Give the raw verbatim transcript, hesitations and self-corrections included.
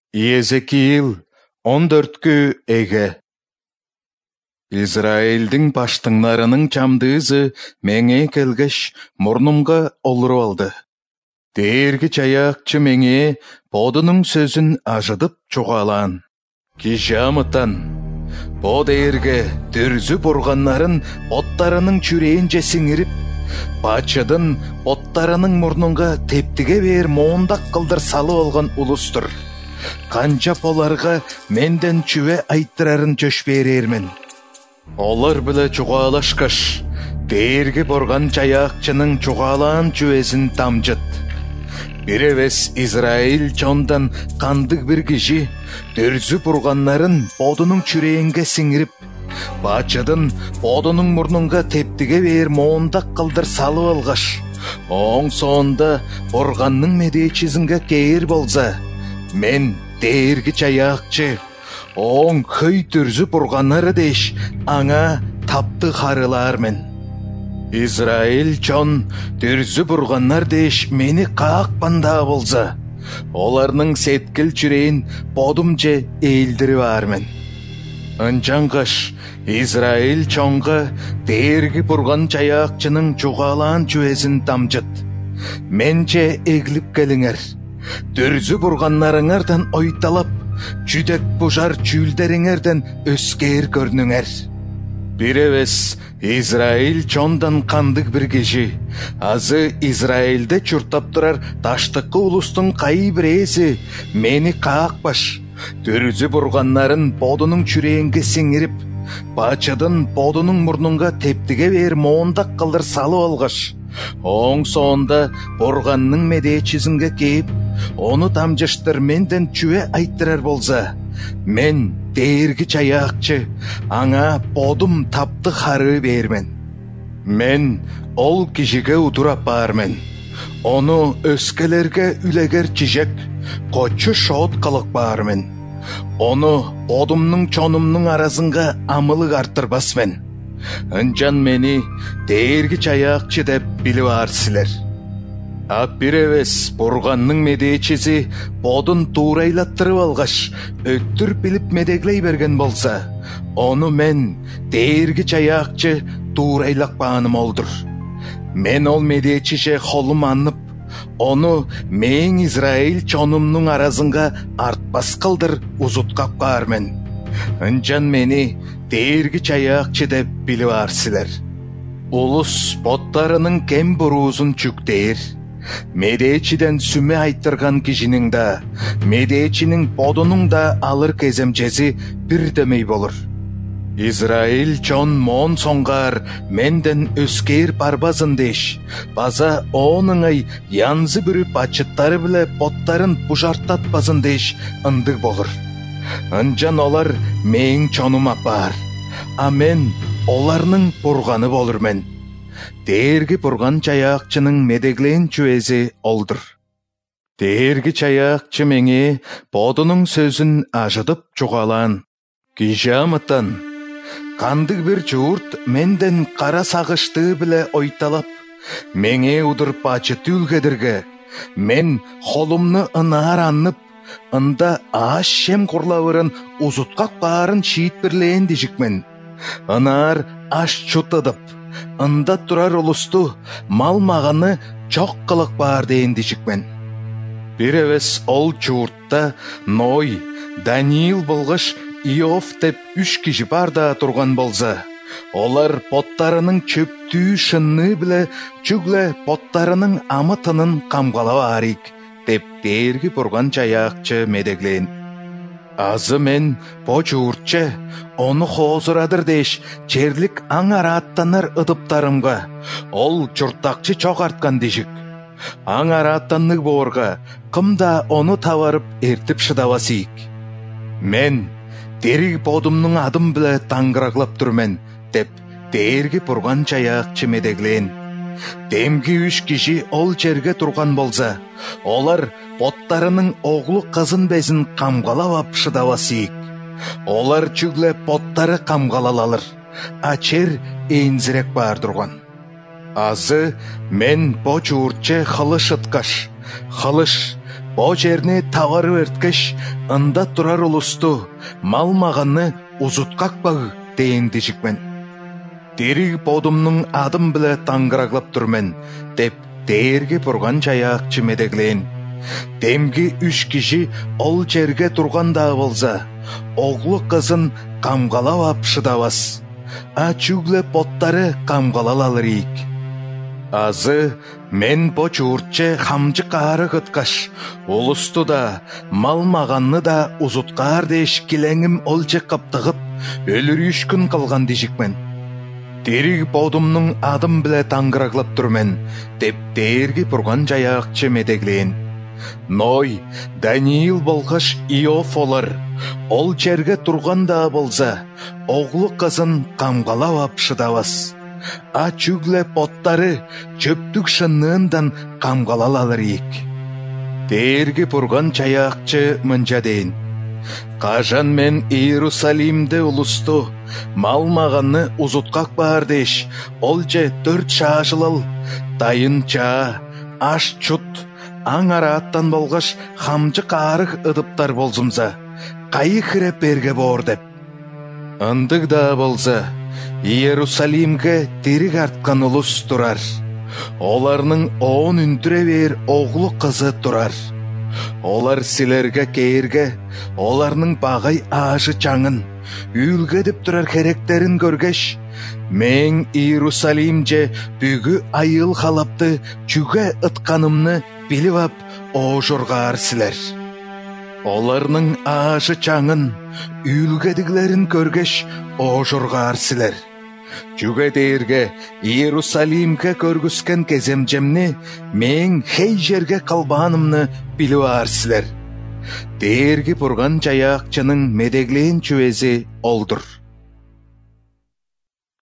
Иезекиил он төрткү эге. Израилдин баштыңларының чамдыызы меңе келгеш мурнумга олуруп алды. Дээрги чаякчы меңе бодунун сөзүн ажыдып чугалаан. Кижамытан, бо дээрге дүрзү бурганнарын боттарынын чүрээнже сиңирип, бачыдын боттарынын мурнунга тептиге бээр моундак кылдыр салып алган улустур. Канчап оларга менден чүве айттырарын жөш берермен. Олар биле чугалашкаш, дээрги бурган чаякчынын чугалаан чүвесин тамжыт. Бир эбес Израиль чондан кандык бир киши дүрзү бурганнарын бодунун чүрээнге сиңирип, бачыдын бодунун мурнунга тептиге бээр моундак кылдыр салып алгаш, оң соонда бурганнын медечизинге кээр болса, мен дээрги чаякчы оң хөй дүрзү бурганнары деш аңа тапты харылармен. Израиль чон дүрзү бурганнар деш мени каакпанда болса, оларның сеткил чүрээн бодумже эйлдирип армен. Анчангаш Израиль чонга дээрги бурган чаякчынын чугалаан чүвесин тамжыт. Менче эгилип келиңер. Дүрзү бурганнарыңардан ойталап, чүдек бужар чүүлдериңерден өскээр көрнүңер. Бир эбес Израиль чондан кандык бир киши, азы Израилде чуртап турар таштыкы улустун кайы бир ээси мени каакпаш, дүрзү бурганнарын бодунун чүрээнге сиңирип, бачыдын бодунун мурнунга тептиге бээр моундак кылдыр салып алгаш, оң соонда бурганнын медечизинге кээп, ону тамжыштыр менден чүве айттырар болса, мен дээрги чаякчы аңа бодум тапты хары бермен. Мен ол кишиге утурап баармен. Ону өскелерге үлегер чижек, кочу шоот кылып баармен. Ону бодумнун чонумнун арасынга амылык арттырбасмен. Ынчан мени дээрги чаякчы деп билип аарсилер. А бир эбес бурганнын медечиси бодун туурайлаттырып алгаш, өттүр билип медеглей берген болса, ону мен дээрги чаякчы туурайлакпааным олдур. Мен ол медечише холум анып, ону мен Израиль чонумнун арасынга артпас кылдыр узуткап каармен. Ынчан мени дээрги чаякчы деп билип аарсилер. Улус боттарынын кем буруусун чүктээр. Медечиден сүме айттырган кишинин да, медечинин бодунун да алыр кеземчеси бирдемей болур. Израиль чон моон соңгар менден өскээр барбазын деш, база ооныңай янзы бүрүп бачыттары биле боттарын бужартатпазын деш ындык болур. Ынчан олар мээң чонума бар, а мен оларның бурганы болурмен. Дээрги бурган чаякчынын медеглен чүвеси олдур. Дээрги чаякчы меңе бодунун сөзүн ажыдып чугалаан. Кижамытан, кандык бир жуурт менден кара сагышты биле ойталап, меңе удуруп бачыты үлгедирге, мен холумну ынаар анып, ында ааш шем курлабырын узуткак баарын шиит бирлээн дижикмен. Ынаар аш чутыдып, ында турар улусту мал маганы чок кылык баар дейин дижикмен. Бир эбес ол чууртта Ной, Даниил болгош Иов деп үч киши бар да турган болса, олар боттарынын чөптүү шынны биле чүгле боттарынын амытынын камгалап арик деп дээрги бурган чаякчы медеглен. Азы мен бо чууртче ону хоозурадыр деш черлик аң арааттанар ыдыптарымга, ол чуртакчы чок арткан дешик. Аң арааттаннык боорга кымда ону табарып эртип шыдабасыйк. Мен дериг бодумнун адым биле таңгыраклап турмен деп дээрги бурган чаякчы медеглен. Демги үч киши ол жерге турган болса, олар боттарынын оглу кызын безин камгалап ап шыдабасыйк. Олар чүгле боттары камгалалалыр, а чер ээнзирек баар турган. Азы мен бо чууртче хылыш ыткаш, хылыш Бо жерне тавары верткеш, ында турар улусту, мал мағанны узуткак баг дейін дежікмен. Дериг бодумнун адым біле таңғыраглап түрмен, деп дээрге бұрған жаяқчы медеглейін. Демги үш киши ол жерге турганда болса, оглу кызын камгалап ап шыдабас. А чүгле поттары камгалалалырик. Азы мен бо чуурче хамжы кары кыткаш, улусту да, мал мағанны да узуткар деш келеңім олче каптығып, өлүрүш күн калган дежикмен. Дериг бодумнун адым биле таңгыраглап турмен, деп дээрги бурган жаяакчы медеглейин. Ной, Даниил болгаш Иов олар, ол жерге турганда болса, оглу кызын камгалап ап шыдабас. А чүгле поттары чөптүк шынныңдан камгалалалар ик. Дээрги бурган жаяакчы мынча дейин. Кажан мен Иерусалимде улусту, мал мағанны узуткак бар деш, ол же төрт шашылыл, тайын чаа, аш чут, аң араттан болгаш хамжы қарық ыдыптар болзумса, кайы хіреп берге бор деп. Ындык да болса, Иерусалимге териг арткан улус турар. Оларның оон үндүре бер оглу кызы турар. Олар силерге кейерге, оларның багай ашы чаңын, үлге деп турар керектерин көргеш, мен Иерусалимже бүгі айыл халапты чүге ытканымны билип ап ожургаар силер. Оларның ашы чаңын, үлгедиглерин көргеш ожургаар силер. Чүге дээрге Иерусалимге көргүскен кеземжемни мен хей жерге калбанымны билип арсилер. Дээрги бурган жаяакчынын медеглейин чүвези олдур.